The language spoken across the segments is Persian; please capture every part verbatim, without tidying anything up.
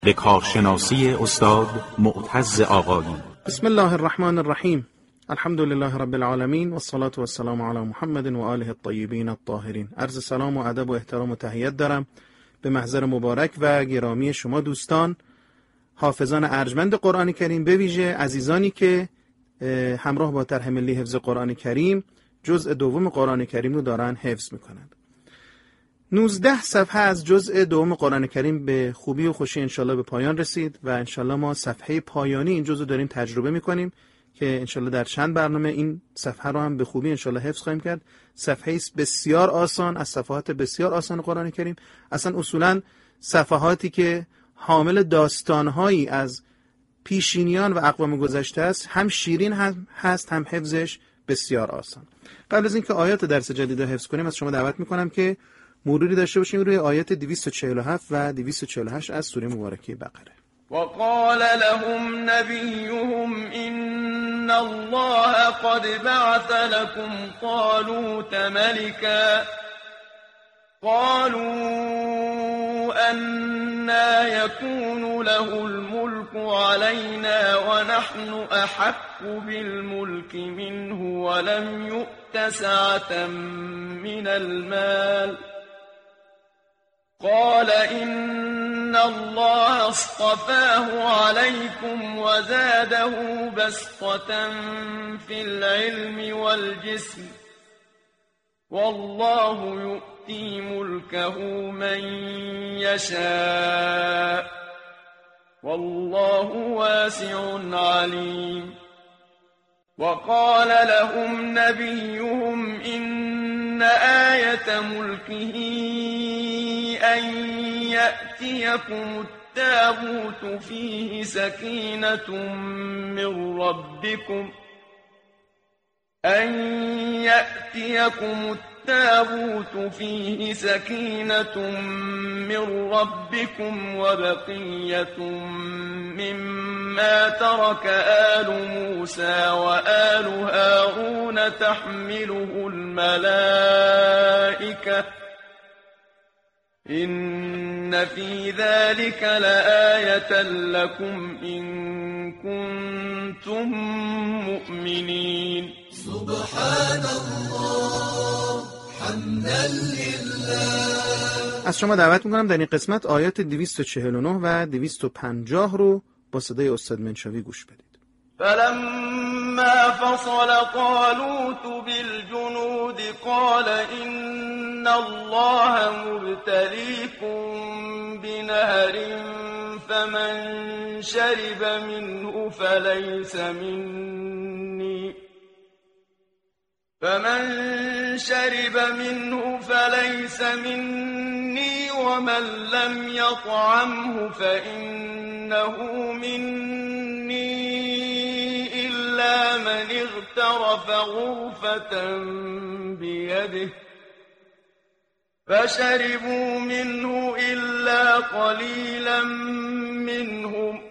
به کارشناسی استاد معتز آقایی. بسم الله الرحمن الرحیم. الحمد لله رب العالمین و الصلاة و السلام علی محمد و آله الطیبین الطاهرین. عرض سلام و ادب و احترام و تحیت دارم به محضر مبارک و گرامی شما دوستان حافظان ارجمند قرآن کریم، به ویژه عزیزانی که همراه با طرح ملی حفظ قرآن کریم جزء دوم قرآن کریم رو دارن حفظ میکنند. نوزده صفحه از جزء دوم قرآن کریم به خوبی و خوشی انشالله به پایان رسید و انشالله ما صفحه پایانی این جزء داریم تجربه میکنیم که انشالله در چند برنامه این صفحه رو هم به خوبی انشالله حفظ خواهیم کرد. صفحه بسیار آسان از صفحات بسیار آسان قرآن کریم، اصلا اصولا صفحاتی که حامل داستانهایی از پیشینیان و اقوام گذشته است، هم شیرین هم هست هم حفظش بسیار آسان. قبل از اینکه آیات درس جدید رو حفظ کنیم از شما دعوت میکنم که مروری داشته باشیم روی آیات دویست و چهل و هفت و دویست و چهل و هشت از سوره مبارکه بقره. وقال لهم نبيهم إن الله قد بعث لكم طالوت ملكا قالوا أنا يكون له الملك علينا ونحن أحق بالملك منه ولم يؤت سعة من المال قال إن الله اصطفاه عليكم وزاده بسطة في العلم والجسم والله يؤتي ملكه من يشاء والله واسع عليم. وقال لهم نبيهم إن آية ملكه أن يأتيكم التابوت فيه سكينة من ربكم أن يأتيكم التابوت فيه سكينة من ربكم وبقية مما ترك آل موسى وآل هارون تحمله الملائكة إن في ذلك لآية لكم إن كنتم مؤمنين. سبحان الله حمدا لله. از شما دعوت میکنم در این قسمت آیات دویست و چهل و نه و دویست و پنجاه رو با صدای استاد منشاوی گوش بدید. فلما فصل طالوت بالجنود قال إن الله مبتليكم بنهر فمن شرب منه فليس مني فمن شرب منه فليس مني ومن لم يطعمه فإنه مني إلا من اغترف غرفة بيده فشربوا منه إلا قليلا منهم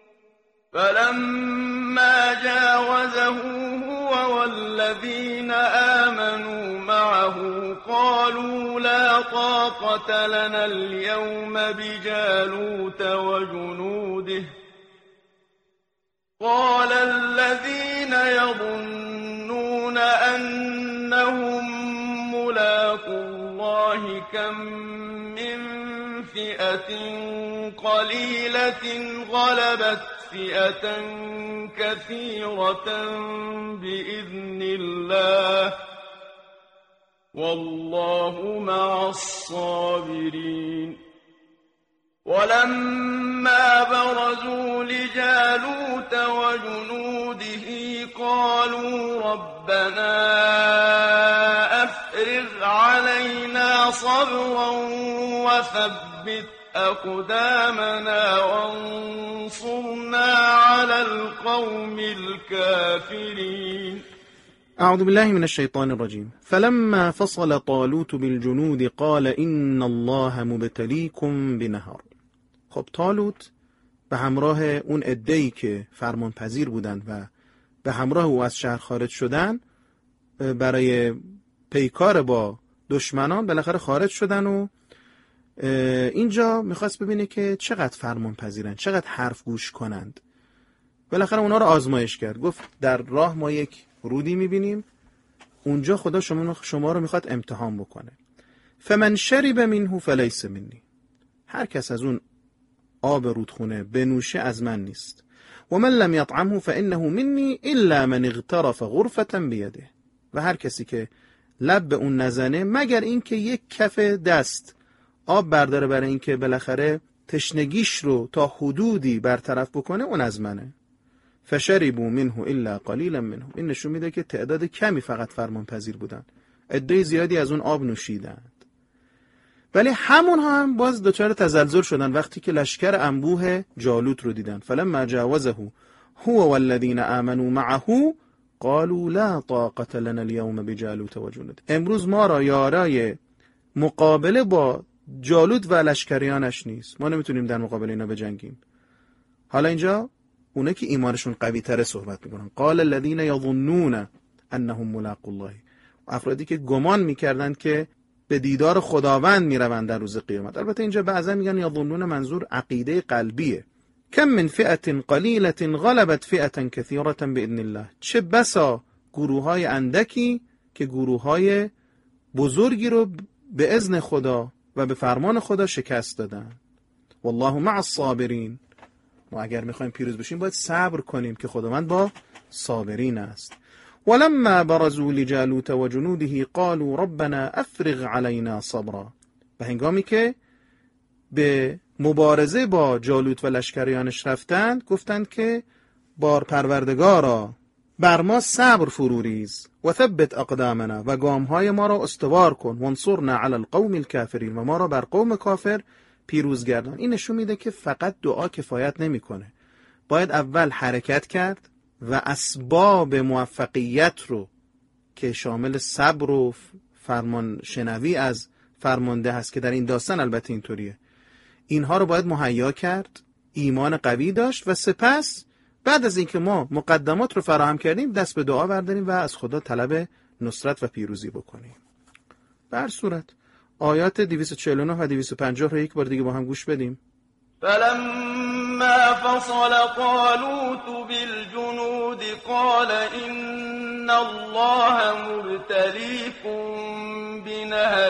فلما جاوزه هو والذين آمنوا معه قالوا لا طاقة لنا اليوم بجالوت وجنوده قال الذين يظنون أنهم ملاقو الله كم من فئة قليلة غلبت فئة كثيرة بإذن الله والله مع الصابرين. ولما برزوا لجالوت وجنوده قالوا ربنا أفرغ علينا صبرا وثبت أقدامنا وانصرنا على القوم الكافرين. اعوذ بالله من الشیطان الرجیم. فلما فصل طالوت بالجنود قال إن الله مبتليكم بنهر. خب طالوت به همراه اون عده‌ای که فرمان پذیر بودند و به همراه او از شهر خارج شدن برای پیکار با دشمنان بالاخره خارج شدن و اینجا میخواست ببینه که چقدر فرمان پذیرن، چقدر حرف گوش کنند. بالاخره اونا رو آزمایش کرد. گفت در راه ما یک رودی میبینیم، اونجا خدا شما شما رو میخواد امتحان بکنه. فمن شرب منه فلیس منی، هر کس از اون آب رودخونه بنوشه از من نیست. و من لم یطعمه فانه منی الا من اغترف غرفة بیده، و هر کسی که لب به اون نزنه مگر این که یک کف دست آب برداره برای این که بالاخره تشنگیش رو تا حدودی برطرف بکنه، اون از منه. فشربوا منه الا قلیلا منهم، این نشون میده که تعداد کمی فقط فرمان پذیر بودن، عده زیادی از اون آب نوشیدند. ولی همون هم باز دچار تزلزل شدن وقتی که لشکر انبوه جالوت رو دیدن. فلما جاوزه هو والذین آمنوا معه قالوا لا طاقة لنا اليوم بجالوت و جنود، امروز ما را یارای مقابله با جالوت و لشکریانش نیست، ما نمیتونیم در مقابل اینا بجنگیم. حالا اینجا اونا که ایمانشون قوی تره صحبت میکنن. قال الذين يظنون انهم ملاقو الله، افرادی که گمان میکردن که به دیدار خداوند میروند در روز قیامت. البته اینجا بعضا میگن یظنون منظور عقیده قلبیه. کم من فئة قلیلة غلبت فئة کثیرة باذن الله، چه بسا گروه‌های اندکی که گروه‌های بزرگی رو به اذن خدا و به فرمان خدا شکست دادن. والله مع الصابرین، ما اگر میخوایم پیروز بشیم باید صبر کنیم که خداوند با صابرین است. ولما برزوا لجالوت و جنوده قالوا ربنا افرغ علينا صبرا، به هنگامی که به مبارزه با جالوت و لشکریانش رفتند گفتند که بار پروردگارا بر ما صبر فروریز، و ثبت اقدامنا، و گامهای ما را استوار کن، وانصرنا علی القوم الکافرین، و ما را بر قوم کافر پیروز گردان. این نشون میده که فقط دعا کفایت نمیکنه، باید اول حرکت کرد و اسباب موفقیت رو که شامل صبر و فرمان شنوی از فرمانده هست که در این داستان البته اینطوریه، اینها رو باید مهیا کرد، ایمان قوی داشت، و سپس بعد از اینکه ما مقدمات رو فراهم کردیم دست به دعا برداریم و از خدا طلب نصرت و پیروزی بکنیم. به هر صورت آیات دویست و چهل و نه و دویست و پنجاه رو یک بار دیگه با هم گوش بدیم. فلما فصل طالوت بالجنود قال إن الله مبتليكم بنهر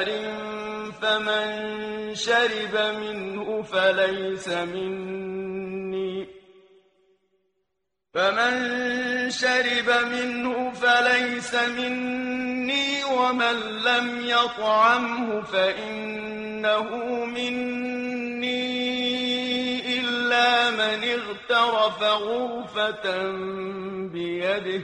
فمن شرب منه فليس مني فمن شرب منه فليس مني ومن لم يطعمه فإنه مني إلا من اغترف غرفة بيده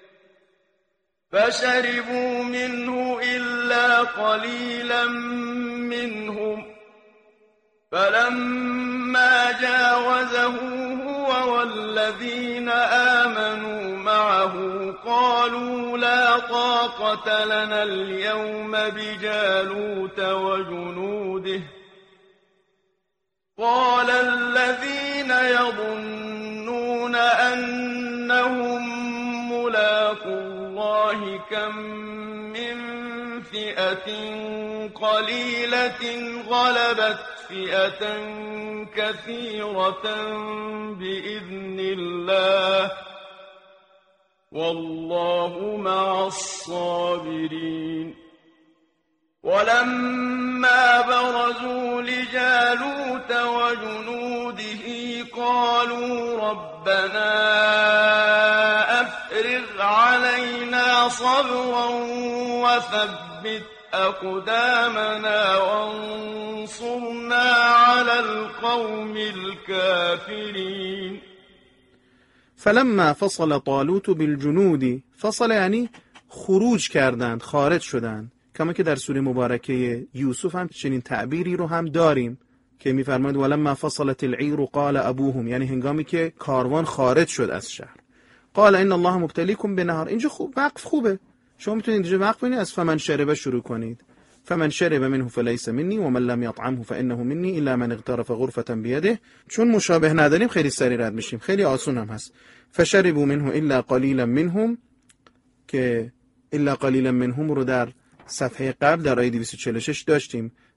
فشربوا منه إلا قليلا منهم فلما جاوزه هو والذين آمنوا معه قالوا لا طاقة لنا اليوم بجالوت وجنوده قال الذين يظنون أنهم ملاقو الله كم من فئة قليلة غلبت فئة كثيرة بإذن الله والله مع الصابرين ولما برزوا لجالوت وجنوده قالوا ربنا أفرغ علينا صبرا وثبت أقدامنا وانصرنا على القوم الكافرين فلما فصل طالوت بالجنود، فصل یعنی خروج کردند، خارج شدند، کما که در سوره مبارکه یوسف هم چنین تعبیری رو هم داریم که می‌فرماید ولما فصلت العیر قال ابوهم، یعنی هنگامی که کاروان خارج شد از شهر. قال ان الله مبتلیکم بنهر، اینجا خوب وقف خوبه، شما میتونید اینجا وقف کنید از فمن شرب شروع کنید. فمن شرب منه فليس مني ومن لم يطعمه فانه مني الا من اغترف غرفة بيده، چون مشابه نداریم خیلی سریع رد میشیم، خیلی آسون هم هست. فشربوا منه الا قليلا منهم، که الا قليلا منهم رو در صفحه قبل در آیه دویست و چهل و شش داشتیم.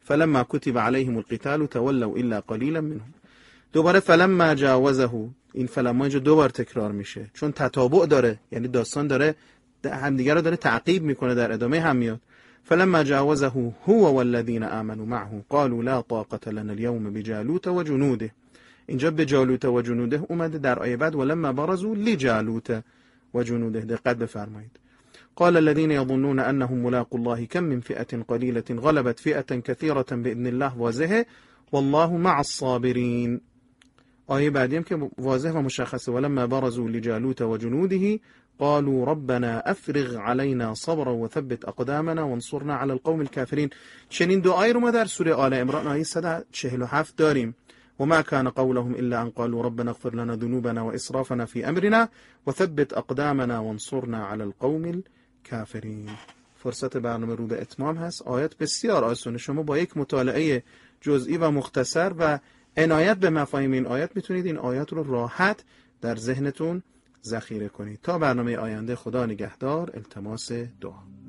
فلما كتب عليهم القتال تولوا الا قليلا منهم. دوباره فلما جاوزه، این فلما اینجا دو بار تکرار میشه چون تتابع داره، یعنی داستان داره همدیگه رو داره تعقیب میکنه، در ادامه هم میاد. فلما جاوزه هو والذین آمنوا معه قالوا لا طاقة لنا اليوم بجالوت و جنوده. اینجا به جالوت و جنوده اومده، در آیه بعد ولما برزوا لجالوت و جنوده. دقت بفرمایید. قال الذين يظنون انهم ملاقو الله كم من فئة قليلة غلبت فئة كثيرة بإذن الله واضحه والله مع الصابرين. آیه بعدی هم که واضح و مشخصه ولما برزوا لجالوت و جنوده قالوا ربنا افرغ علينا صبرا وثبت اقدامنا وانصرنا على القوم الكافرين. چنین دعایی رو ما در سوره آل عمران آیه صد و چهل و هفت داریم. وما كان قولهم الا ان قالوا ربنا اغفر لنا ذنوبنا واسرافنا في امرنا وثبت اقدامنا وانصرنا على القوم الكافرين. فرصت برنامه رو به اتمام هست. آیات بسیار آسونه، شما با یک مطالعه جزئی و مختصر و عنایت به مفاهیم این آیات میتونید این آیات رو راحت در ذهنتون ذخیره کنید. تا برنامه آینده، خدا نگهدار. التماس دعا.